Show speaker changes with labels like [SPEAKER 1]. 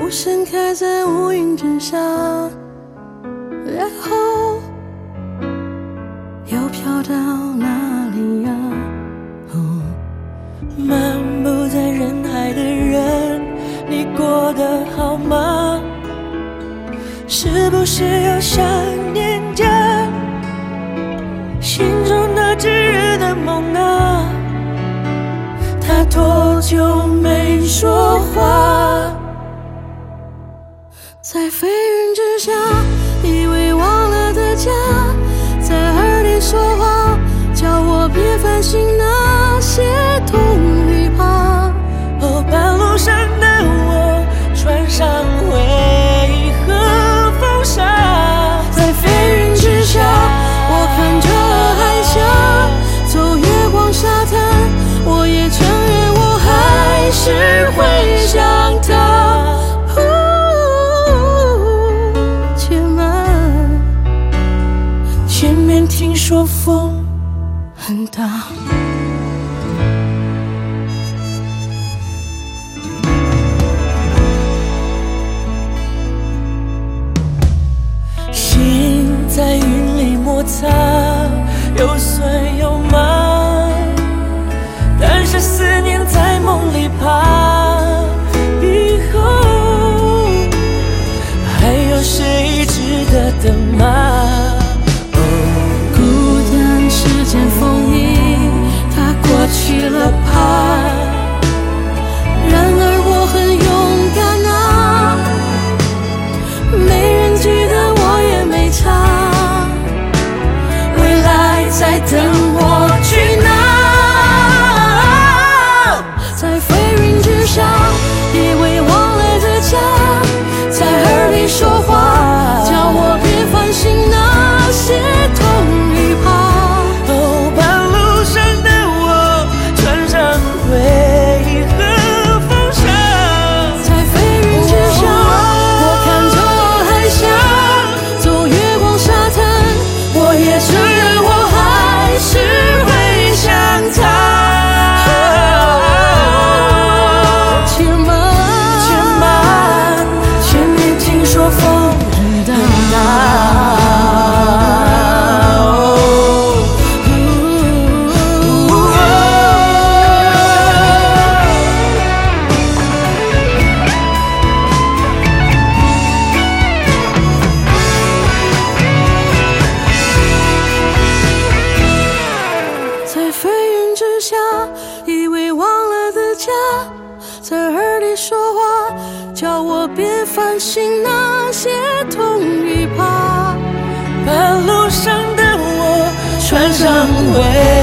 [SPEAKER 1] 盛开在乌云之下，然后又飘到哪里呀？
[SPEAKER 2] 漫步在人海的人，你过得好吗？是不是又想念着心中那炙热的梦啊？他多久没说话？
[SPEAKER 1] 在飞云之下，以为忘了的家，在耳边说话，叫我别烦心那些痛与怕。
[SPEAKER 2] 哦，半路上的我穿上回忆和风沙，
[SPEAKER 1] 在飞云之下，我看着海峡，走月光沙滩，我也承认我还是会想他。
[SPEAKER 2] 前面听说风
[SPEAKER 1] 很大，
[SPEAKER 2] 心在云里摩擦，有酸有麻，但是思念在梦里爬。以后还有谁值得等吗？
[SPEAKER 1] 时间风影，它过去了吧？然而我很勇敢啊，没人记得我也没差，未来在等我去拿。在飞云之下，以为忘了的家，在耳边说话，叫我别烦心那些痛与怕。以为忘了的家，在耳里说话，叫我别烦心那些痛与怕。
[SPEAKER 2] 半路上的我穿上回